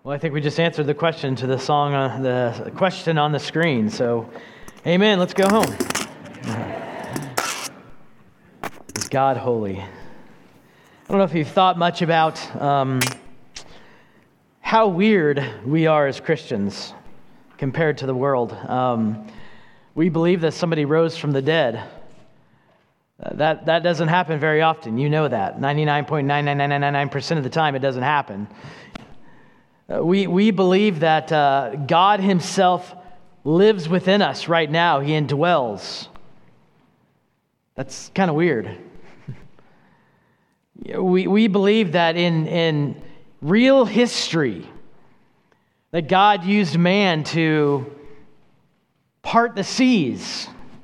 Well, I think we just answered the question to the song, the question on the screen. So, amen. Let's go home. Is God holy? I don't know if you've thought much about how weird we are as Christians compared to the world. We believe that somebody rose from the dead. That doesn't happen very often. You know that. 99.99999% of the time it doesn't happen. We believe that God himself lives within us right now. He indwells. That's kind of weird. We believe that in real history, that God used man to part the seas,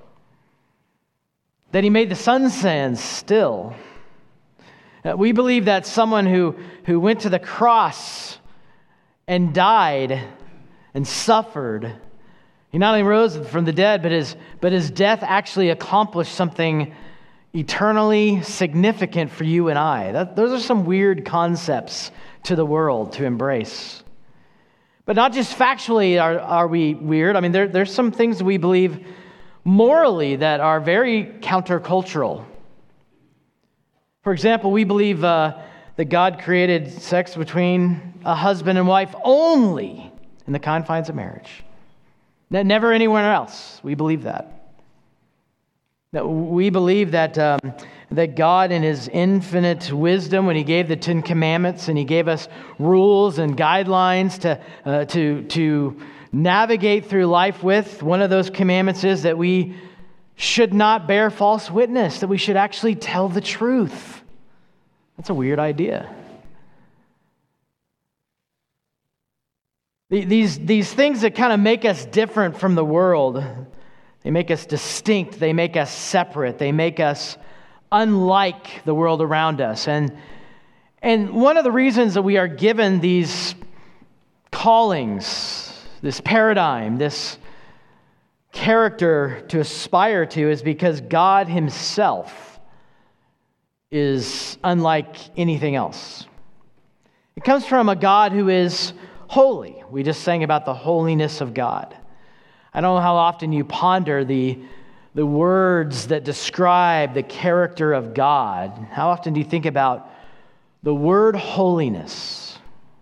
that he made the sun stand still. We believe that someone who went to the cross and died and suffered, he not only rose from the dead, but his death actually accomplished something eternally significant for you and I. Those are some weird concepts to the world to embrace. But not just factually are we weird. I mean, there's some things we believe morally that are very countercultural. For example, we believe that God created sex between a husband and wife only in the confines of marriage. Never anywhere else. We believe that. We believe that God in his infinite wisdom, when he gave the Ten Commandments and he gave us rules and guidelines to navigate through life with, one of those commandments is that we should not bear false witness, that we should actually tell the truth. That's a weird idea. These things that kind of make us different from the world, they make us distinct, they make us separate, they make us unlike the world around us. And one of the reasons that we are given these callings, this paradigm, this character to aspire to is because God himself is unlike anything else. It comes from a God who is holy. We just sang about the holiness of God. I don't know how often you ponder the words that describe the character of God. How often do you think about the word holiness?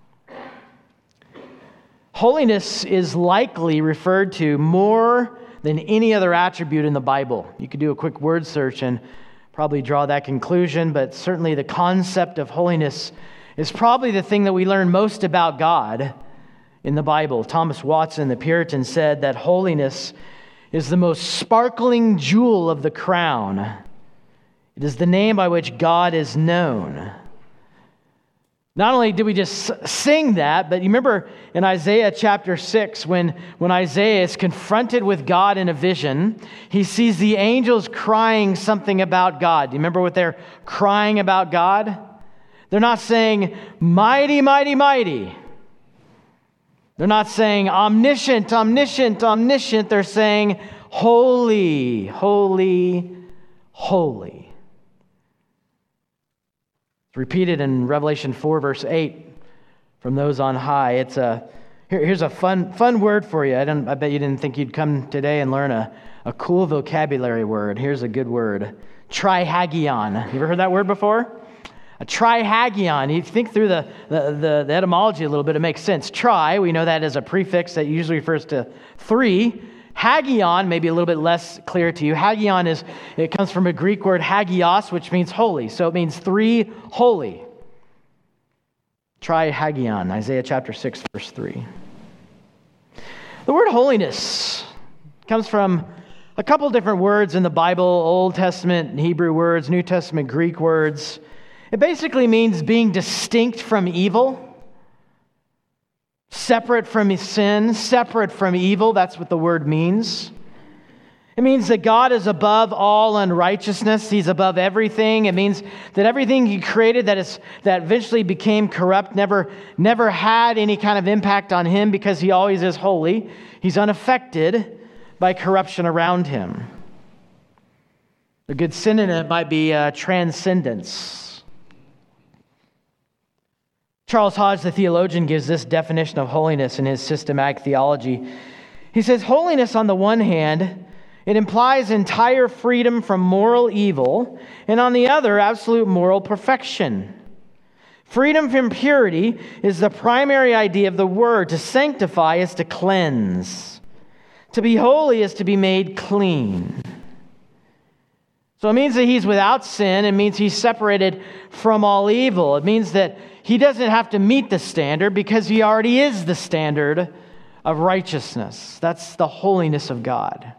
Holiness is likely referred to more than any other attribute in the Bible. You could do a quick word search and probably draw that conclusion, but certainly the concept of holiness is probably the thing that we learn most about God in the Bible. Thomas Watson, the Puritan, said that holiness is the most sparkling jewel of the crown. It is the name by which God is known. Not only did we just sing that, but you remember in Isaiah chapter 6, when Isaiah is confronted with God in a vision, he sees the angels crying something about God. Do you remember what they're crying about God? They're not saying, mighty, mighty, mighty. They're not saying omniscient, omniscient, omniscient. They're saying holy, holy, holy. It's repeated in Revelation 4, verse 8, from those on high. Here's a fun word for you. I bet you didn't think you'd come today and learn a cool vocabulary word. Here's a good word. Trihagion. You ever heard that word before? A trihagion. You think through the etymology a little bit, it makes sense. Tri, we know that as a prefix that usually refers to three. Hagion, maybe a little bit less clear to you. Hagion it comes from a Greek word hagios, which means holy. So it means three holy. Trihagion, Isaiah chapter 6, verse 3. The word holiness comes from a couple different words in the Bible, Old Testament Hebrew words, New Testament Greek words. It basically means being distinct from evil, separate from sin, separate from evil. That's what the word means. It means that God is above all unrighteousness. He's above everything. It means that everything he created that eventually became corrupt never had any kind of impact on him because he always is holy. He's unaffected by corruption around him. A good synonym might be transcendence. Charles Hodge, the theologian, gives this definition of holiness in his systematic theology. He says, holiness, on the one hand, it implies entire freedom from moral evil, and on the other, absolute moral perfection. Freedom from impurity is the primary idea of the word. To sanctify is to cleanse. To be holy is to be made clean. So it means that he's without sin. It means he's separated from all evil. It means that he doesn't have to meet the standard because he already is the standard of righteousness. That's the holiness of God.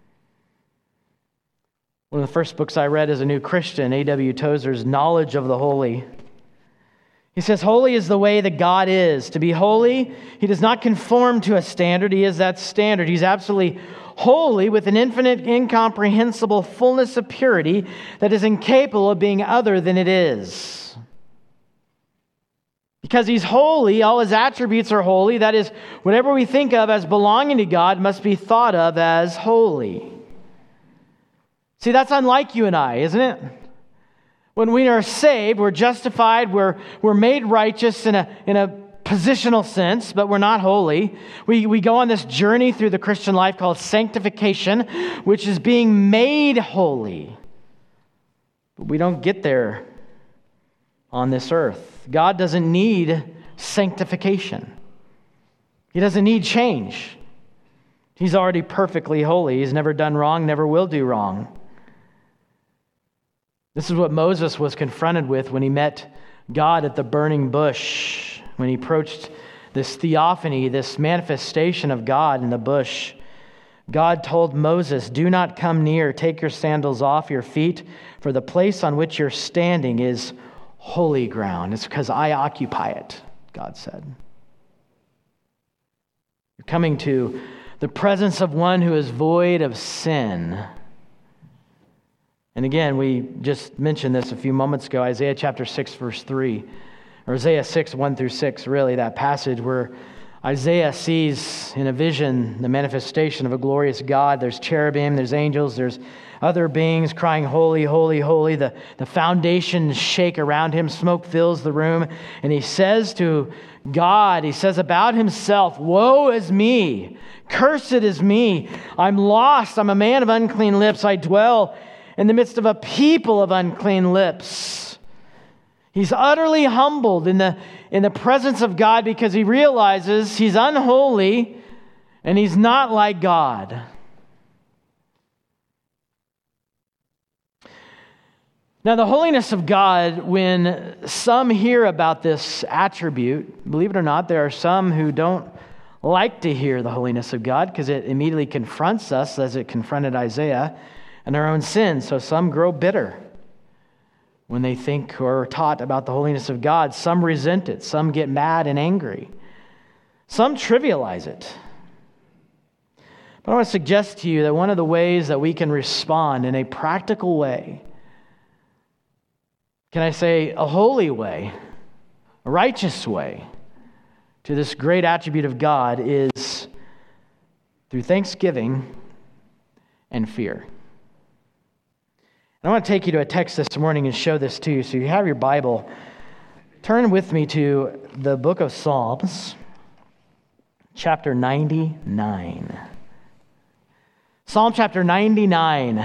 One of the first books I read as a new Christian, A.W. Tozer's Knowledge of the Holy. He says, holy is the way that God is. To be holy, he does not conform to a standard. He is that standard. He's absolutely holy with an infinite, incomprehensible fullness of purity that is incapable of being other than it is. Because he's holy, all his attributes are holy. That is, whatever we think of as belonging to God must be thought of as holy. See, that's unlike you and I, isn't it? When we are saved, we're justified, we're made righteous in a positional sense, but we're not holy. We go on this journey through the Christian life called sanctification, which is being made holy. But we don't get there on this earth. God doesn't need sanctification. He doesn't need change. He's already perfectly holy. He's never done wrong, never will do wrong. This is what Moses was confronted with when he met God at the burning bush, when he approached this theophany, this manifestation of God in the bush. God told Moses, "Do not come near, take your sandals off your feet, for the place on which you're standing is holy ground. It's because I occupy it," God said. You're coming to the presence of one who is void of sin. And again, we just mentioned this a few moments ago, Isaiah chapter 6, verse 3, or Isaiah 6, 1 through 6, really, that passage where Isaiah sees in a vision the manifestation of a glorious God. There's cherubim, there's angels, there's other beings crying, "Holy, holy, holy." The foundations shake around him, smoke fills the room, and he says to God, he says about himself, "Woe is me, cursed is me, I'm lost, I'm a man of unclean lips, I dwell in the midst of a people of unclean lips." He's utterly humbled in the presence of God because he realizes he's unholy and he's not like God. Now, the holiness of God, when some hear about this attribute, believe it or not, there are some who don't like to hear the holiness of God because it immediately confronts us, as it confronted Isaiah, and our own sins. So some grow bitter when they think or are taught about the holiness of God. Some resent it. Some get mad and angry. Some trivialize it. But I want to suggest to you that one of the ways that we can respond in a practical way, can I say a holy way, a righteous way, to this great attribute of God is through thanksgiving and fear. I want to take you to a text this morning and show this to you. So you have your Bible. Turn with me to the book of Psalms, chapter 99. Psalm chapter 99.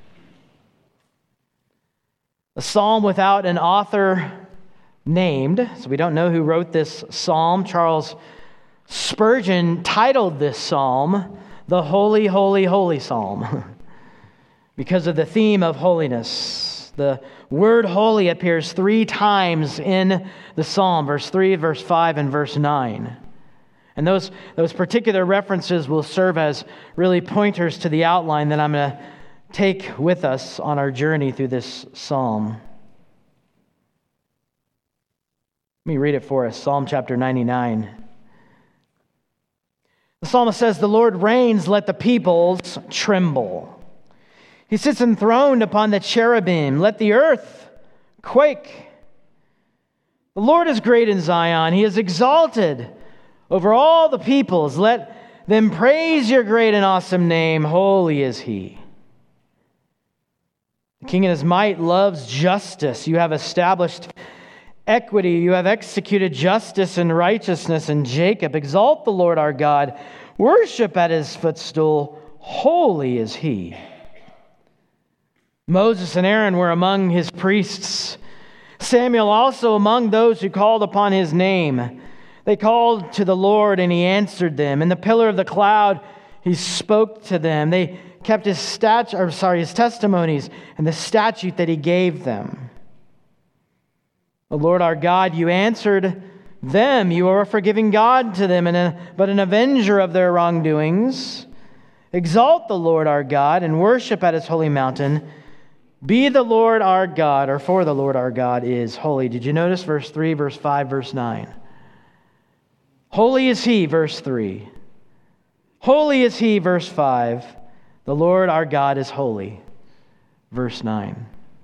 A psalm without an author named, so we don't know who wrote this psalm. Charles Spurgeon titled this psalm, "The Holy, Holy, Holy Psalm," because of the theme of holiness. The word holy appears 3 times in the psalm, verse 3, verse 5, and verse 9. And those particular references will serve as really pointers to the outline that I'm going to take with us on our journey through this psalm. Let me read it for us, Psalm chapter 99. The psalmist says, "The Lord reigns, let the peoples tremble. He sits enthroned upon the cherubim. Let the earth quake. The Lord is great in Zion. He is exalted over all the peoples. Let them praise your great and awesome name. Holy is he. The King in his might loves justice. You have established equity. You have executed justice and righteousness in Jacob. Exalt the Lord our God. Worship at his footstool. Holy is he. Moses and Aaron were among his priests. Samuel also among those who called upon his name. They called to the Lord, and he answered them. In the pillar of the cloud, he spoke to them. They kept his testimonies and the statute that he gave them. O Lord our God, you answered them. You are a forgiving God to them, but an avenger of their wrongdoings. Exalt the Lord our God and worship at his holy mountain. Be the Lord our God, or for the Lord our God is holy. Did you notice verse 3, verse 5, verse 9? Holy is he, verse 3. Holy is he, verse 5. The Lord our God is holy, verse 9.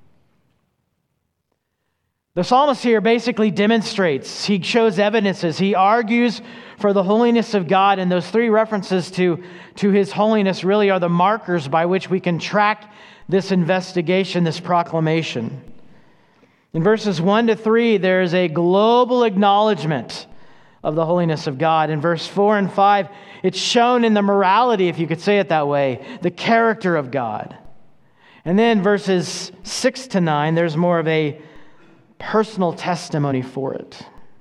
The psalmist here basically demonstrates, he shows evidences, he argues for the holiness of God, and those three references to his holiness really are the markers by which we can track this investigation, this proclamation. In verses 1 to 3, there is a global acknowledgement of the holiness of God. In verse 4 and 5, it's shown in the morality, if you could say it that way, the character of God. And then verses 6 to 9, there's more of a personal testimony for it.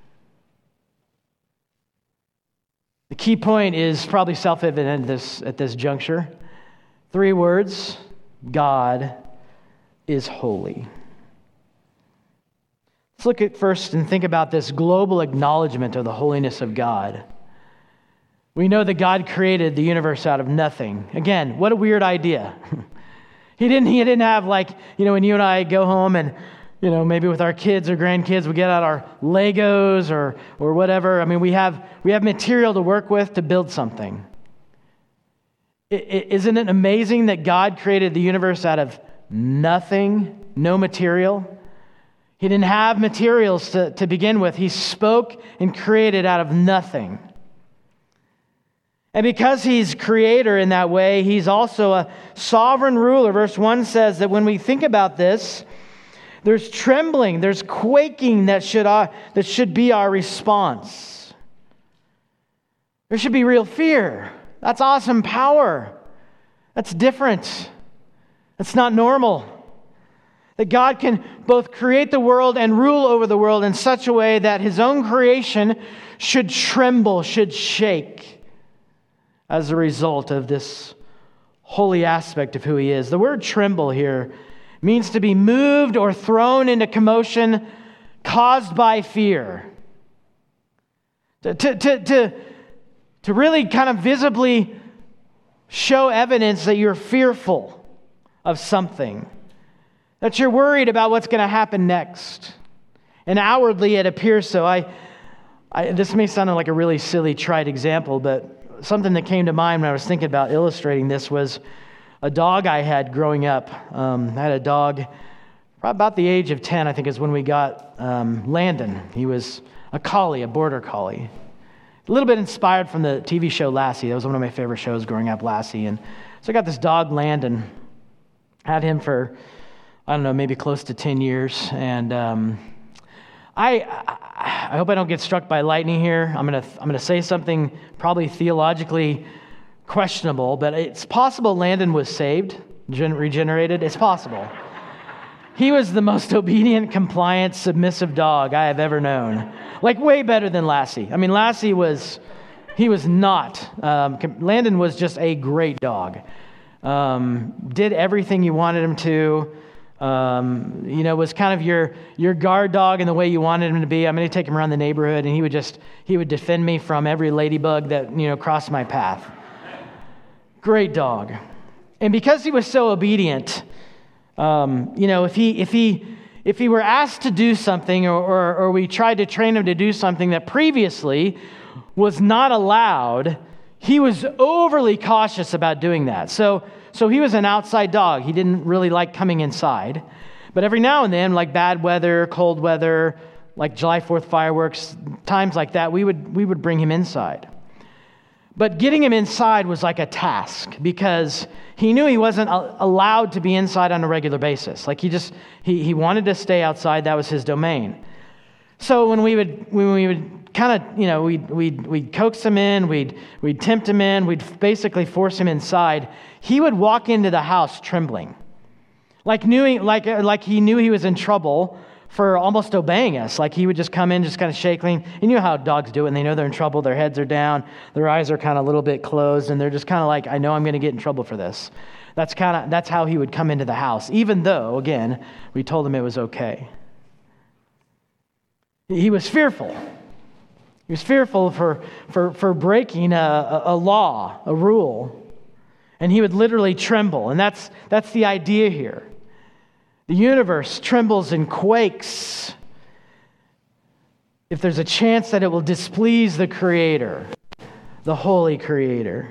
The key point is probably self-evident at this juncture. 3 words: God is holy. Let's look at first and think about this global acknowledgement of the holiness of God. We know that God created the universe out of nothing. Again, what a weird idea. He didn't have, like, when you and I go home and maybe with our kids or grandkids, we get out our Legos or whatever. I mean, we have material to work with to build something. Isn't it amazing that God created the universe out of nothing, no material? He didn't have materials to begin with. He spoke and created out of nothing. And because he's creator in that way, he's also a sovereign ruler. Verse 1 says that when we think about this, there's trembling, there's quaking that should be our response. There should be real fear. That's awesome power. That's different. That's not normal. That God can both create the world and rule over the world in such a way that his own creation should tremble, should shake as a result of this holy aspect of who he is. The word tremble here means to be moved or thrown into commotion caused by fear. To really kind of visibly show evidence that you're fearful of something, that you're worried about what's going to happen next. And outwardly it appears so. This may sound like a really silly, trite example, but something that came to mind when I was thinking about illustrating this was a dog I had growing up. I had a dog about the age of 10, I think is when we got Landon. He was a collie, a border collie. A little bit inspired from the TV show Lassie. That was one of my favorite shows growing up, Lassie. And so I got this dog, Landon. Had him for, maybe close to 10 years. And I hope I don't get struck by lightning here. I'm gonna say something probably theologically questionable, but it's possible Landon was saved, regenerated. It's possible. He was the most obedient, compliant, submissive dog I have ever known. Like way better than Lassie. I mean, Lassie was not. Landon was just a great dog. Did everything you wanted him to. Was kind of your guard dog in the way you wanted him to be. I'm going to take him around the neighborhood, and he would defend me from every ladybug that crossed my path. Great dog. And because he was so obedient, if he were asked to do something, or we tried to train him to do something that previously was not allowed, he was overly cautious about doing that. So he was an outside dog. He didn't really like coming inside. But every now and then, like bad weather, cold weather, like July 4th fireworks, times like that, we would bring him inside. But getting him inside was like a task because he knew he wasn't allowed to be inside on a regular basis. Like he wanted to stay outside. That was his domain. So when we would kind of, we'd coax him in, we'd tempt him in, we'd basically force him inside, he would walk into the house trembling. Like he knew he was in trouble for almost obeying us. Like he would just come in, just kind of shaking. You know how dogs do it, and they know they're in trouble. Their heads are down, their eyes are kind of a little bit closed, and they're just kind of like, I know I'm going to get in trouble for this. That's how he would come into the house, even though, again, we told him it was okay. He was fearful. He was fearful for breaking a law, a rule. And he would literally tremble. And that's the idea here. The universe trembles and quakes if there's a chance that it will displease the Creator, the Holy Creator.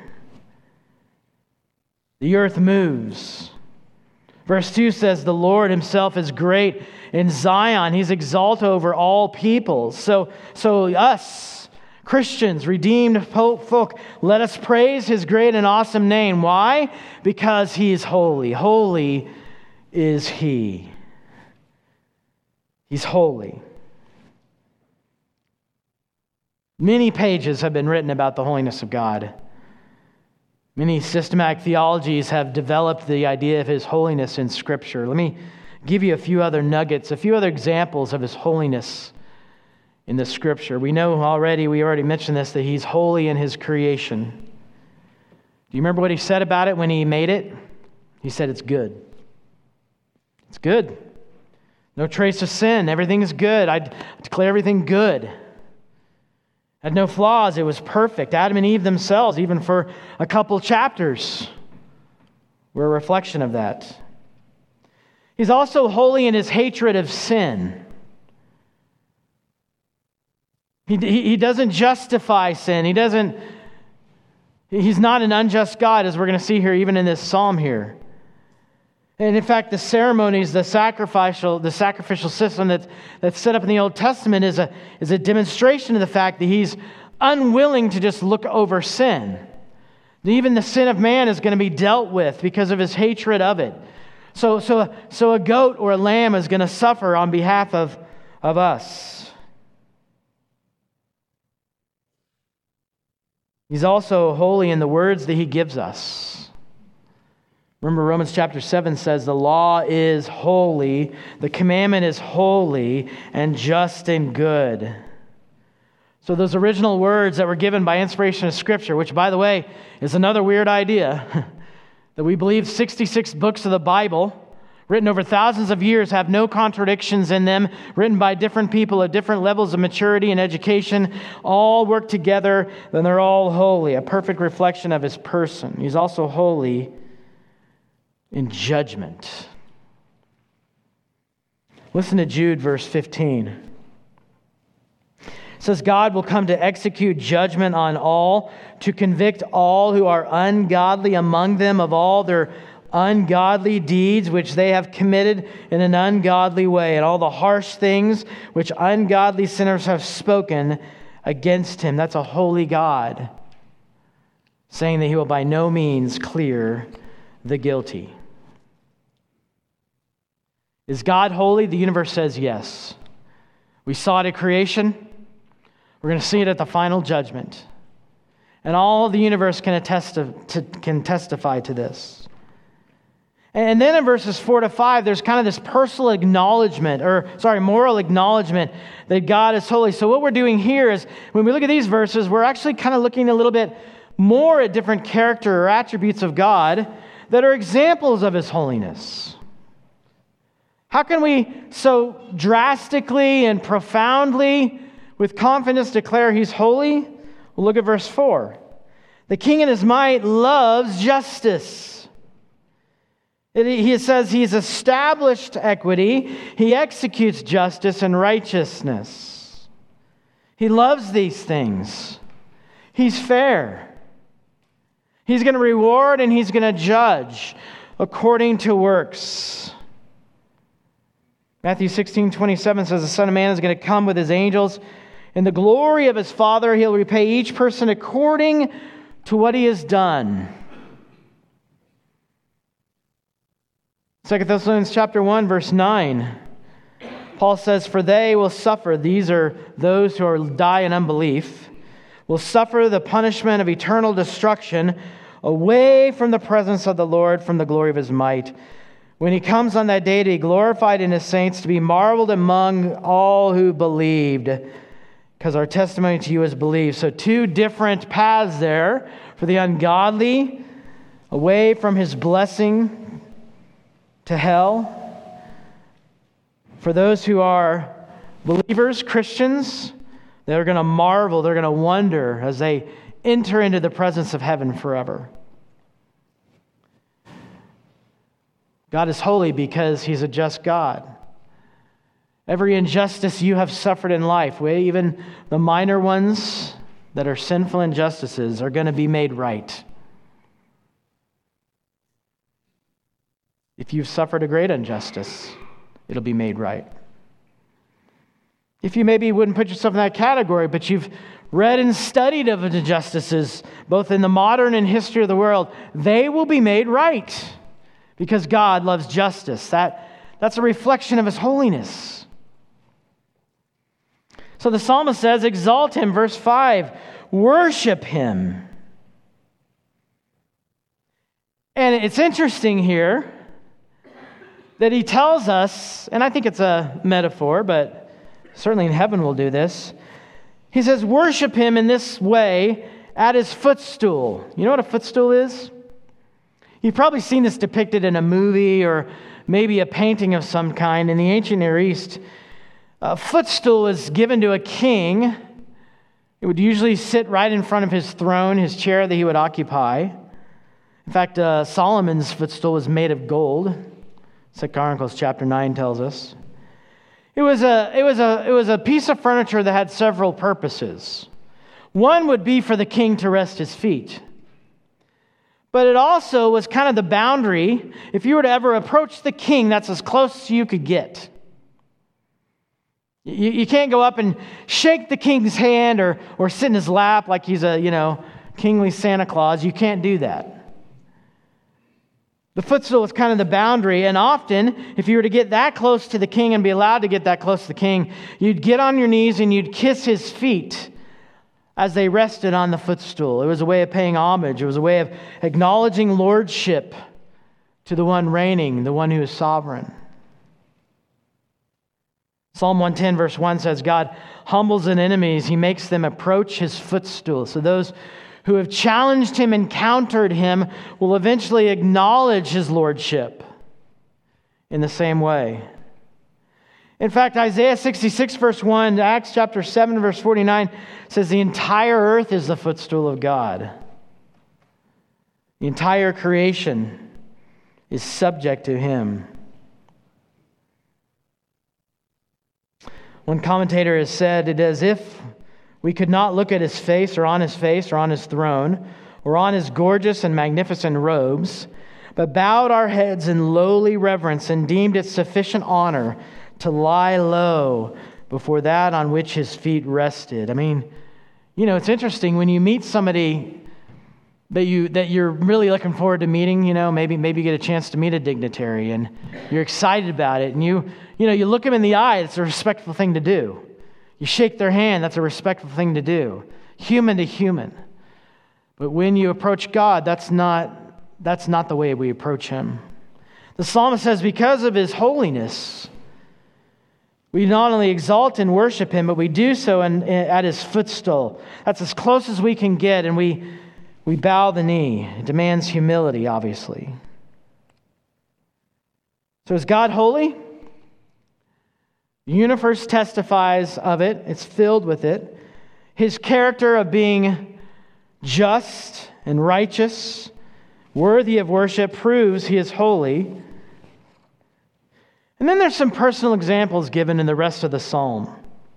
The earth moves. Verse 2 says, the Lord himself is great in Zion. He's exalted over all peoples. So us, Christians, redeemed folk, let us praise his great and awesome name. Why? Because he is holy. Holy is he. He's holy. Many pages have been written about the holiness of God. Many systematic theologies have developed the idea of his holiness in Scripture. Let me give you a few other nuggets, a few other examples of his holiness in the Scripture. We already mentioned this, that he's holy in his creation. Do you remember what he said about it when he made it? He said it's good. It's good. No trace of sin. Everything is good. I declare everything good. Had no flaws. It was perfect. Adam and Eve themselves, even for a couple chapters, were a reflection of that. He's also holy in his hatred of sin. He doesn't justify sin. He's not an unjust God, as we're going to see here, even in this psalm here. And in fact, the ceremonies, the sacrificial system that's set up in the Old Testament is a demonstration of the fact that he's unwilling to just look over sin. Even the sin of man is going to be dealt with because of his hatred of it. So a goat or a lamb is going to suffer on behalf of us. He's also holy in the words that he gives us. Remember, Romans chapter 7 says the law is holy, the commandment is holy and just and good. So those original words that were given by inspiration of Scripture, which, by the way, is another weird idea, that we believe 66 books of the Bible, written over thousands of years, have no contradictions in them, written by different people at different levels of maturity and education, all work together, then they're all holy, a perfect reflection of his person. He's also holy in judgment. Listen to Jude, verse 15. It says, God will come to execute judgment on all, to convict all who are ungodly among them of all their ungodly deeds which they have committed in an ungodly way, and all the harsh things which ungodly sinners have spoken against him. That's a holy God, saying that he will by no means clear the guilty. Is God holy? The universe says yes. We saw it at creation. We're going to see it at the final judgment. And all the universe can testify to this. And then in verses 4 to 5, there's kind of this moral acknowledgement that God is holy. So what we're doing here is, when we look at these verses, we're actually kind of looking a little bit more at different character or attributes of God that are examples of his holiness. How can we so drastically and profoundly, with confidence, declare he's holy? Well, look at verse 4. The king in his might loves justice. He says he's established equity. He executes justice and righteousness. He loves these things. He's fair. He's going to reward and he's going to judge according to works. Matthew 16:27 says, the Son of Man is going to come with his angels. In the glory of his Father, he'll repay each person according to what he has done. 2 Thessalonians chapter 1, verse 9. Paul says, "For they will suffer," these are those who die in unbelief, "will suffer the punishment of eternal destruction away from the presence of the Lord, from the glory of his might, when he comes on that day to be glorified in his saints, to be marveled among all who believed, because our testimony to you is believed." So two different paths there for the ungodly, away from his blessing to hell. For those who are believers, Christians, they're going to marvel, they're going to wonder as they enter into the presence of heaven forever. God is holy because he's a just God. Every injustice you have suffered in life, even the minor ones that are sinful injustices, are going to be made right. If you've suffered a great injustice, it'll be made right. If you maybe wouldn't put yourself in that category, but you've read and studied of injustices, both in the modern and history of the world, they will be made right because God loves justice. That's a reflection of his holiness. So the psalmist says, exalt him, verse 5, worship him. And it's interesting here that he tells us, and I think it's a metaphor, but certainly in heaven we'll do this. He says, worship him in this way at his footstool. You know what a footstool is? You've probably seen this depicted in a movie or maybe a painting of some kind. In the ancient Near East, a footstool is given to a king. It would usually sit right in front of his throne, his chair that he would occupy. In fact, Solomon's footstool was made of gold. 2 Chronicles chapter 9 tells us. It was a piece of furniture that had several purposes. One would be for the king to rest his feet. But it also was kind of the boundary. If you were to ever approach the king, that's as close as you could get. You can't go up and shake the king's hand or sit in his lap like he's a, kingly Santa Claus. You can't do that. The footstool was kind of the boundary, and often, if you were to get that close to the king and be allowed to get that close to the king, you'd get on your knees and you'd kiss his feet as they rested on the footstool. It was a way of paying homage. It was a way of acknowledging lordship to the one reigning, the one who is sovereign. Psalm 110 verse 1 says, God humbles his enemies. He makes them approach his footstool. So those who have challenged him and countered him will eventually acknowledge his lordship in the same way. In fact, Isaiah 66 verse 1, Acts chapter 7 verse 49 says the entire earth is the footstool of God. The entire creation is subject to him. One commentator has said it as if we could not look at his face or on his throne or on his gorgeous and magnificent robes, but bowed our heads in lowly reverence and deemed it sufficient honor to lie low before that on which his feet rested. I mean, it's interesting when you meet somebody that you're really looking forward to meeting, maybe you get a chance to meet a dignitary and you're excited about it, and you look them in the eye. It's a respectful thing to do. You shake their hand, that's a respectful thing to do. Human to human. But when you approach God, that's not the way we approach him. The psalmist says, because of his holiness, we not only exalt and worship him, but we do so at his footstool. That's as close as we can get, and we bow the knee. It demands humility, obviously. So is God holy? The universe testifies of it. It's filled with it. His character of being just and righteous, worthy of worship, proves he is holy. And then there's some personal examples given in the rest of the psalm.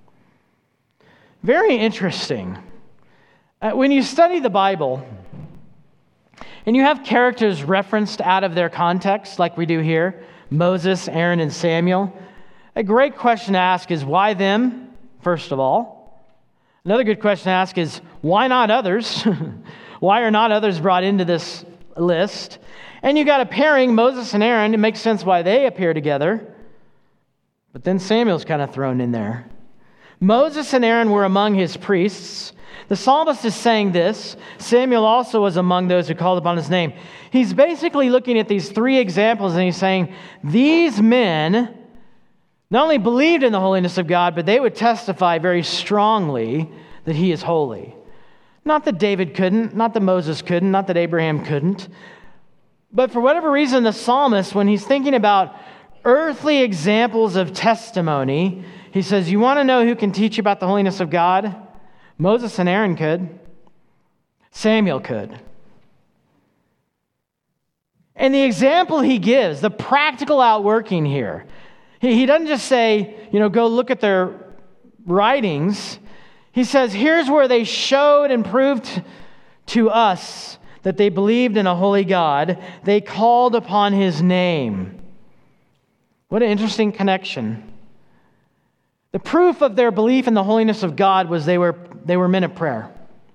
Very interesting. When you study the Bible and you have characters referenced out of their context, like we do here, Moses, Aaron, and Samuel, a great question to ask is, why them, first of all? Another good question to ask is, why not others? Why are not others brought into this list? And you got a pairing, Moses and Aaron. It makes sense why they appear together. But then Samuel's kind of thrown in there. Moses and Aaron were among his priests. The psalmist is saying this. Samuel also was among those who called upon his name. He's basically looking at these three examples and he's saying, these men not only believed in the holiness of God, but they would testify very strongly that he is holy. Not that David couldn't, not that Moses couldn't, not that Abraham couldn't. But for whatever reason, the psalmist, when he's thinking about earthly examples of testimony, he says, you want to know who can teach you about the holiness of God? Moses and Aaron could. Samuel could. And the example he gives, the practical outworking here, he doesn't just say, go look at their writings. He says, here's where they showed and proved to us that they believed in a holy God. They called upon his name. What an interesting connection. The proof of their belief in the holiness of God was they were men of prayer.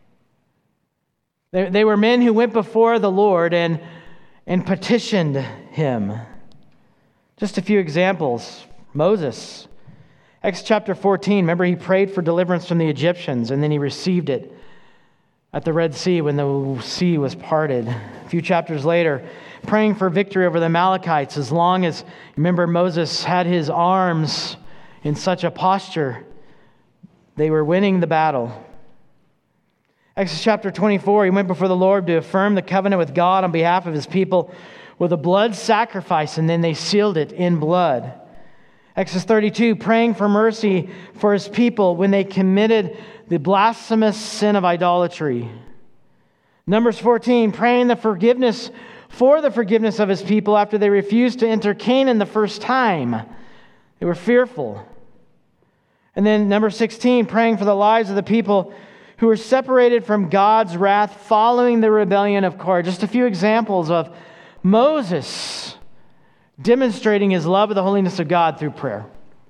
They were men who went before the Lord and petitioned him. Just a few examples. Moses, Exodus chapter 14, remember he prayed for deliverance from the Egyptians and then he received it at the Red Sea when the sea was parted. A few chapters later, praying for victory over the Amalekites as long as, remember Moses had his arms in such a posture, they were winning the battle. Exodus chapter 24, he went before the Lord to affirm the covenant with God on behalf of his people with a blood sacrifice, and then they sealed it in blood. Exodus 32, praying for mercy for his people when they committed the blasphemous sin of idolatry. Numbers 14, praying for the forgiveness of his people after they refused to enter Canaan the first time. They were fearful. And then number 16, praying for the lives of the people who were separated from God's wrath following the rebellion of Korah. Just a few examples of Moses demonstrating his love of the holiness of God through prayer.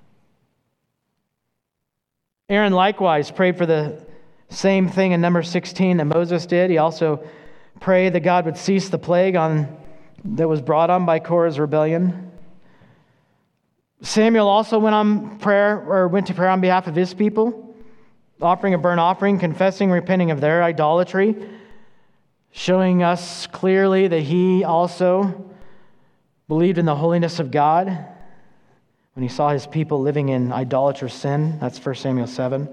Aaron likewise prayed for the same thing in number 16 that Moses did. He also prayed that God would cease the plague that was brought on by Korah's rebellion. Samuel also went to prayer on behalf of his people, offering a burnt offering, confessing, repenting of their idolatry, showing us clearly that he also believed in the holiness of God when he saw his people living in idolatrous sin. That's 1 Samuel 7.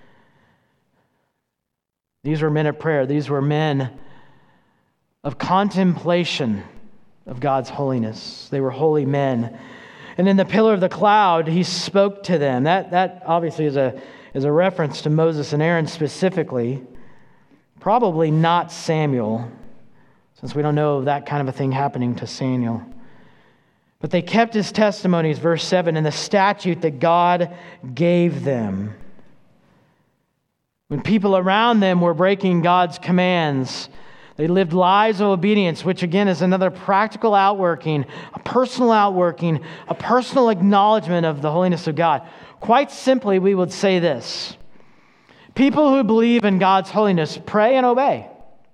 These were men of prayer. These were men of contemplation of God's holiness. They were holy men. And in the pillar of the cloud, he spoke to them. That obviously is a reference to Moses and Aaron specifically. Probably not Samuel, since we don't know of that kind of a thing happening to Samuel. But they kept his testimonies, verse 7, in the statute that God gave them. When people around them were breaking God's commands, they lived lives of obedience, which again is another practical outworking, a personal acknowledgement of the holiness of God. Quite simply, we would say this. People who believe in God's holiness pray and obey.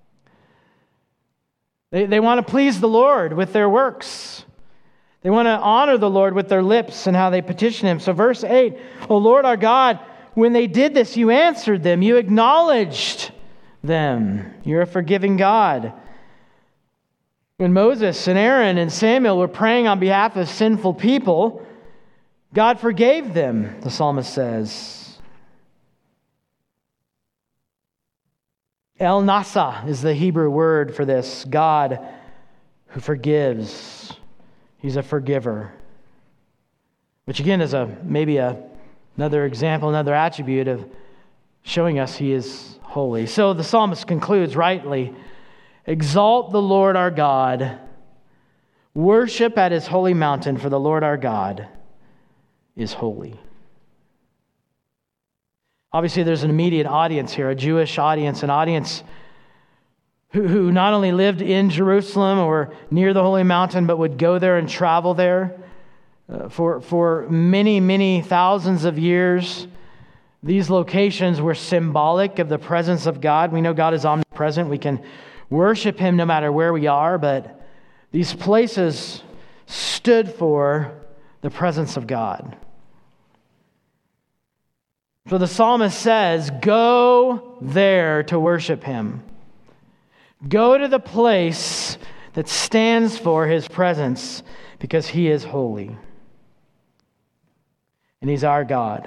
They want to please the Lord with their works. They want to honor the Lord with their lips and how they petition him. So verse 8, O Lord our God, when they did this, you answered them. You acknowledged them. You're a forgiving God. When Moses and Aaron and Samuel were praying on behalf of sinful people, God forgave them, the psalmist says. El Nasa is the Hebrew word for this. God who forgives. He's a forgiver. Which again is another example, another attribute of showing us he is holy. So the psalmist concludes rightly, exalt the Lord our God, worship at his holy mountain, for the Lord our God is holy. Obviously there's an immediate audience here, a Jewish audience, an audience who not only lived in Jerusalem or near the holy mountain, but would go there and travel there for many, many thousands of years. These locations were symbolic of the presence of God. We know God is omnipresent. We can worship him no matter where we are, but these places stood for the presence of God. So the psalmist says, go there to worship him. Go to the place that stands for his presence because he is holy. And he's our God.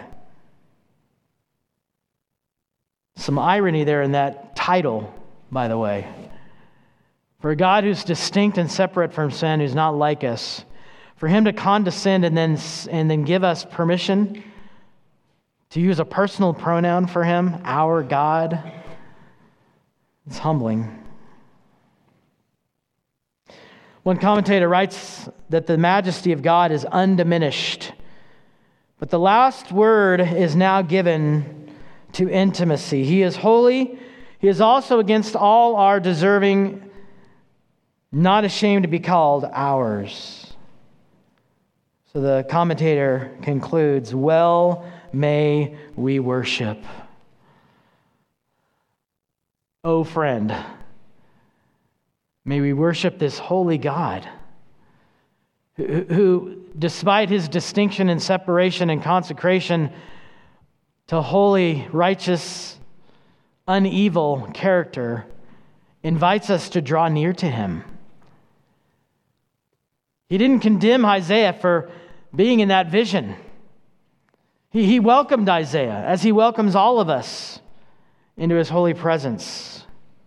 Some irony there in that title, by the way. For a God who's distinct and separate from sin, who's not like us, for him to condescend and then give us permission to use a personal pronoun for him, our God, it's humbling. One commentator writes that the majesty of God is undiminished, but the last word is now given to intimacy. He is holy. He is also against all our deserving, not ashamed to be called ours. So the commentator concludes, well may we worship. Oh friend, may we worship this holy God who, despite his distinction and separation and consecration to holy, righteous, unevil character, invites us to draw near to him. He didn't condemn Isaiah for being in that vision. He welcomed Isaiah as he welcomes all of us into his holy presence.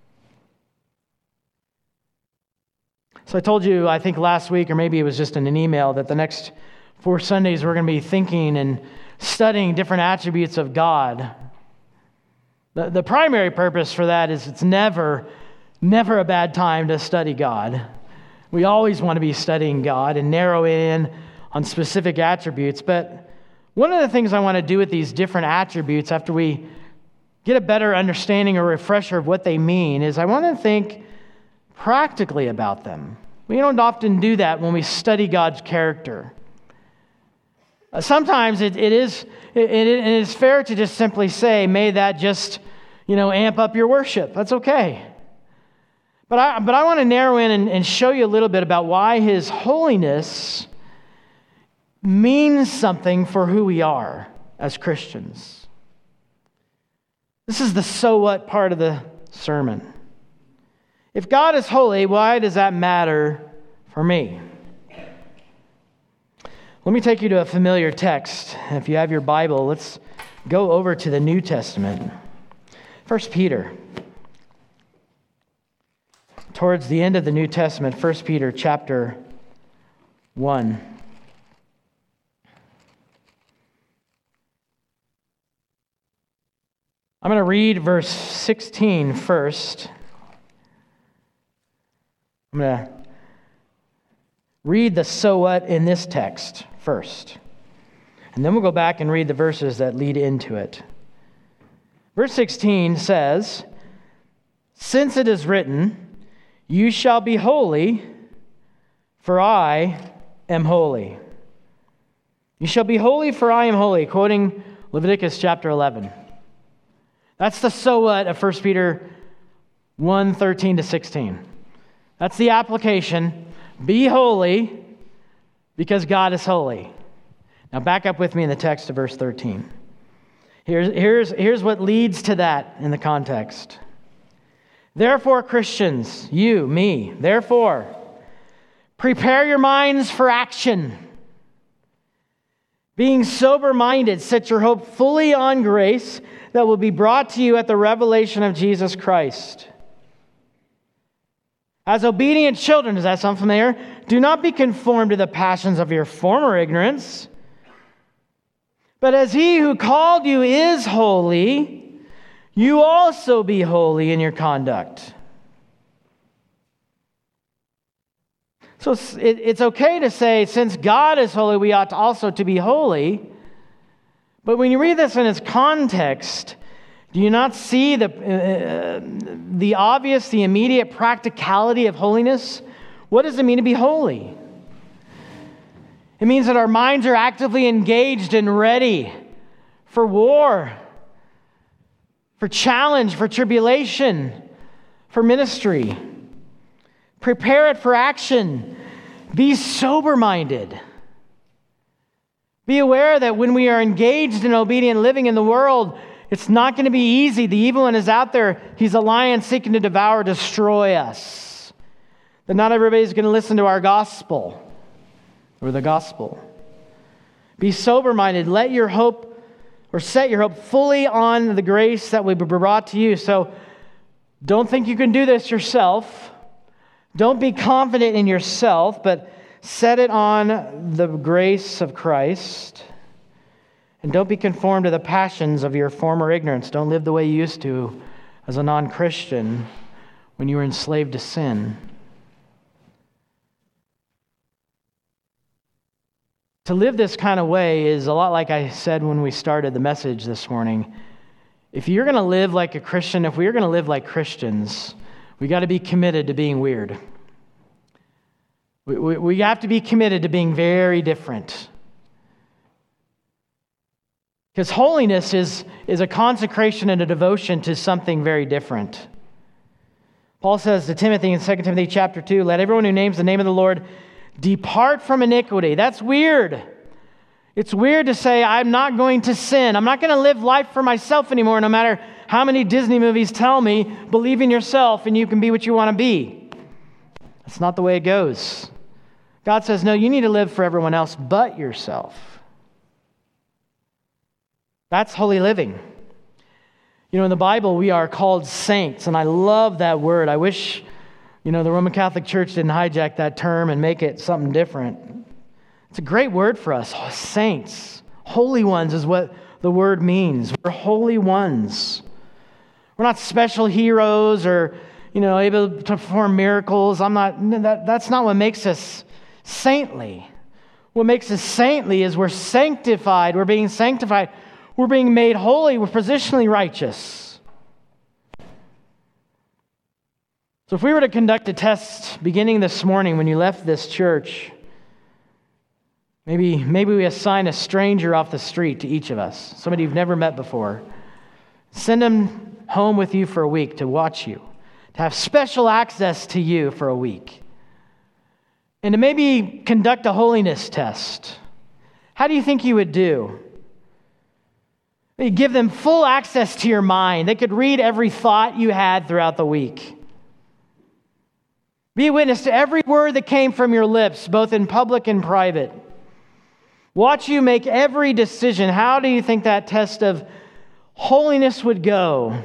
So I told you, I think last week, or maybe it was just in an email, that the next 4 Sundays we're going to be thinking and studying different attributes of God. The primary purpose for that is it's never a bad time to study God. We always want to be studying God and narrow in on specific attributes. But one of the things I want to do with these different attributes after we get a better understanding or refresher of what they mean is I want to think practically about them. We don't often do that when we study God's character. Sometimes it is fair to just simply say, may that just, amp up your worship. That's okay. But I want to narrow in and show you a little bit about why his holiness means something for who we are as Christians. This is the so what part of the sermon. If God is holy, why does that matter for me? Let me take you to a familiar text. If you have your Bible, let's go over to the New Testament. 1 Peter. Towards the end of the New Testament, 1 Peter chapter 1. I'm going to read verse 16 first. I'm going to read the so what in this text first. And then we'll go back and read the verses that lead into it. Verse 16 says, since it is written, you shall be holy, for I am holy. You shall be holy, for I am holy, quoting Leviticus chapter 11. That's the so what of 1 Peter 1, 13 to 16. That's the application. Be holy because God is holy. Now back up with me in the text of verse 13. Here's what leads to that in the context. Therefore, Christians, you, me, therefore, prepare your minds for action. Being sober-minded, set your hope fully on grace that will be brought to you at the revelation of Jesus Christ. As obedient children, does that sound familiar? Do not be conformed to the passions of your former ignorance, but as he who called you is holy, you also be holy in your conduct. So it's okay to say, since God is holy, we ought to also to be holy. But when you read this in its context, do you not see the obvious, the immediate practicality of holiness? What does it mean to be holy? It means that our minds are actively engaged and ready for war, for challenge, for tribulation, for ministry. Prepare it for action. Be sober-minded. Be aware that when we are engaged in obedient living in the world, it's not going to be easy. The evil one is out there. He's a lion seeking to devour, destroy us. That not everybody's going to listen to our gospel or the gospel. Be sober-minded. Let your hope or set your hope fully on the grace that will be brought to you. So don't think you can do this yourself. Don't be confident in yourself, but set it on the grace of Christ. And don't be conformed to the passions of your former ignorance. Don't live the way you used to as a non-Christian when you were enslaved to sin. To live this kind of way is a lot like I said when we started the message this morning. If you're going to live like a Christian, if we're going to live like Christians, we got to be committed to being weird. We have to be committed to being very different. Because holiness is a consecration and a devotion to something very different. Paul says to Timothy in 2 Timothy chapter 2, let everyone who names the name of the Lord depart from iniquity. That's weird. It's weird to say, I'm not going to sin. I'm not going to live life for myself anymore, no matter how many Disney movies tell me, believe in yourself and you can be what you want to be. That's not the way it goes. God says, no, you need to live for everyone else but yourself. That's holy living. You know, in the Bible, we are called saints, and I love that word. I wish, the Roman Catholic Church didn't hijack that term and make it something different. It's a great word for us. Saints, holy ones is what the word means. We're holy ones. We're not special heroes or, able to perform miracles. That's not what makes us saintly. What makes us saintly is we're sanctified. We're being sanctified. We're being made holy. We're positionally righteous. So if we were to conduct a test beginning this morning when you left this church, maybe we assign a stranger off the street to each of us, somebody you've never met before. Send them home with you for a week to watch you, to have special access to you for a week, and to maybe conduct a holiness test. How do you think you would do? You give them full access to your mind. They could read every thought you had throughout the week. Be a witness to every word that came from your lips, both in public and private. Watch you make every decision. How do you think that test of holiness would go?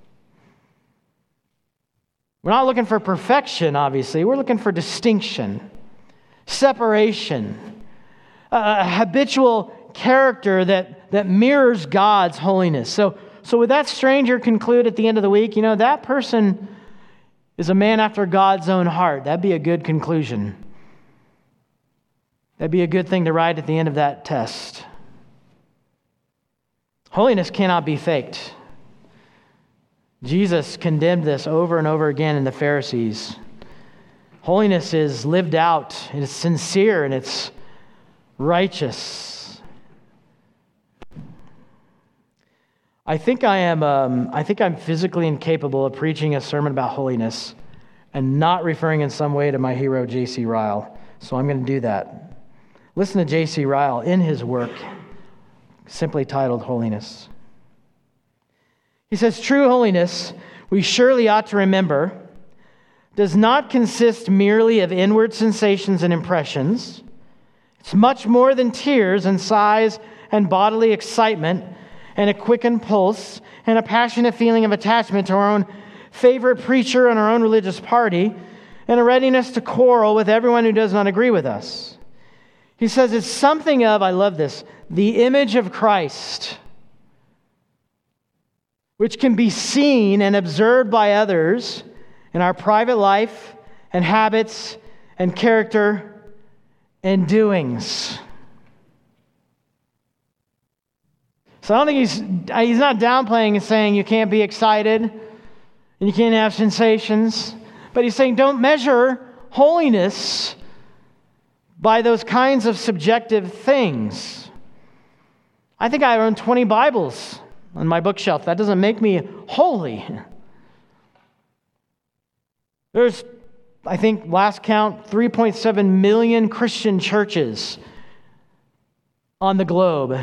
We're not looking for perfection, obviously. We're looking for distinction, separation, a habitual character that mirrors God's holiness. So would that stranger conclude at the end of the week, that person is a man after God's own heart? That'd be a good conclusion. That'd be a good thing to write at the end of that test. Holiness cannot be faked. Jesus condemned this over and over again in the Pharisees. Holiness is lived out, it is sincere, and it's righteous. I think I'm physically incapable of preaching a sermon about holiness and not referring in some way to my hero, J.C. Ryle. So I'm going to do that. Listen to J.C. Ryle in his work, simply titled Holiness. He says, true holiness, we surely ought to remember, does not consist merely of inward sensations and impressions. It's much more than tears and sighs and bodily excitement and a quickened pulse and a passionate feeling of attachment to our own favorite preacher and our own religious party and a readiness to quarrel with everyone who does not agree with us. He says it's something of, I love this, the image of Christ, which can be seen and observed by others in our private life and habits and character and doings. So I don't think he's not downplaying and saying you can't be excited and you can't have sensations, but he's saying don't measure holiness by those kinds of subjective things. I think I own 20 Bibles on my bookshelf. That doesn't make me holy. There's, I think, last count, 3.7 million Christian churches. on the globe.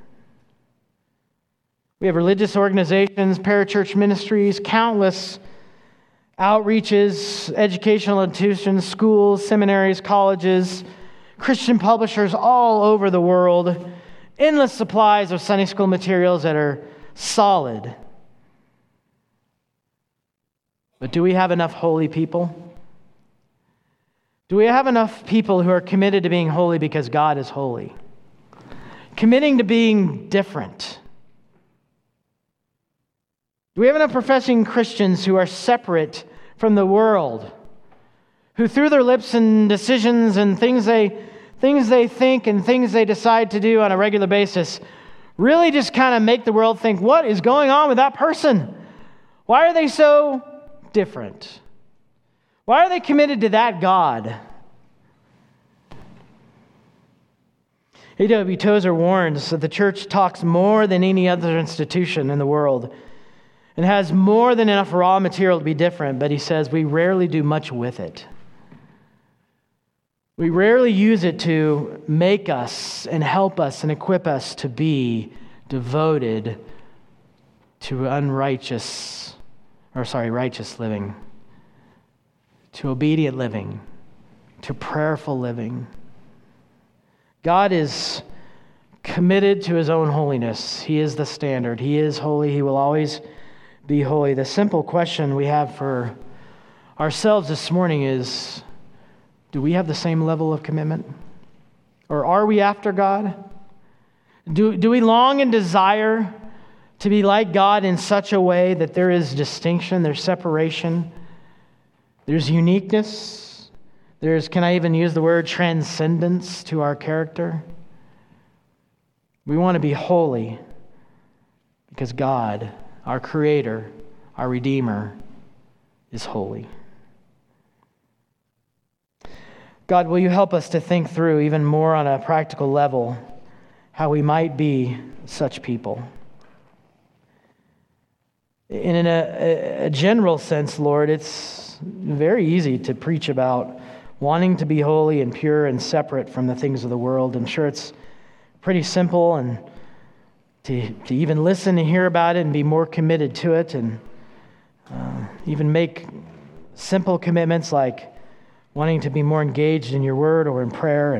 We have religious organizations, parachurch ministries, countless outreaches, educational institutions, schools, seminaries, colleges, Christian publishers all over the world, endless supplies of Sunday school materials that are solid. But do we have enough holy people? Do we have enough people who are committed to being holy because God is holy? Committing to being different. Do we have enough professing Christians who are separate from the world, who through their lips and decisions and things they think and things they decide to do on a regular basis really just kind of make the world think, what is going on with that person? Why are they so different? Why are they committed to that God? A.W. Tozer warns that the church talks more than any other institution in the world and has more than enough raw material to be different, but he says we rarely do much with it. We rarely use it to make us and help us and equip us to be devoted to righteous living, to obedient living, to prayerful living. God is committed to his own holiness. He is the standard. He is holy. He will always be holy. The simple question we have for ourselves this morning is, do we have the same level of commitment? Or are we after God? Do we long and desire to be like God in such a way that there is distinction, there's separation, there's uniqueness, there's, can I even use the word, transcendence to our character? We want to be holy because God, our Creator, our Redeemer, is holy. God, will you help us to think through even more on a practical level how we might be such people? In a general sense, Lord, it's very easy to preach about wanting to be holy and pure and separate from the things of the world. I'm sure it's pretty simple, and to even listen and hear about it and be more committed to it, and even make simple commitments like wanting to be more engaged in your word or in prayer.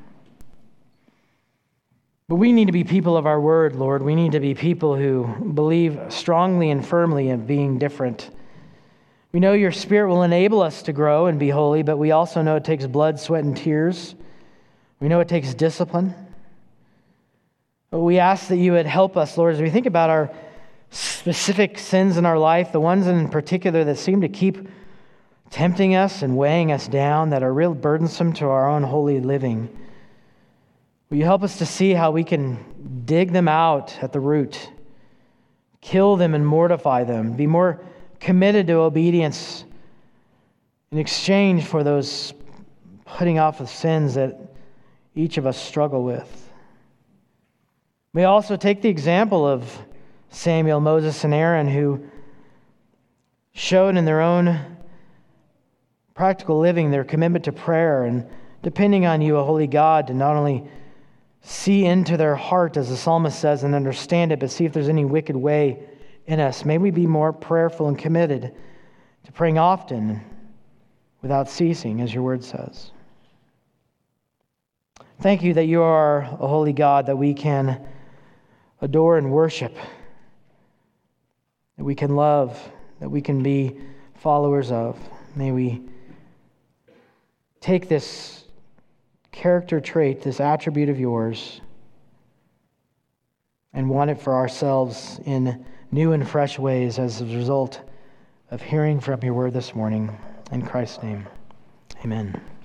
But we need to be people of our word, Lord. We need to be people who believe strongly and firmly in being different. We know your Spirit will enable us to grow and be holy, but we also know it takes blood, sweat, and tears. We know it takes discipline. But we ask that you would help us, Lord, as we think about our specific sins in our life, the ones in particular that seem to keep tempting us and weighing us down, that are real burdensome to our own holy living. Will you help us to see how we can dig them out at the root, kill them and mortify them, be more committed to obedience in exchange for those putting off of sins that each of us struggle with. We also take the example of Samuel, Moses, and Aaron, who showed in their own practical living their commitment to prayer and depending on you, a holy God, to not only see into their heart, as the psalmist says, and understand it, but see if there's any wicked way in us. May we be more prayerful and committed to praying often without ceasing, as your word says. Thank you that you are a holy God that we can adore and worship, that we can love, that we can be followers of. May we take this character trait, this attribute of yours, and want it for ourselves in new and fresh ways as a result of hearing from your word this morning. In Christ's name, amen.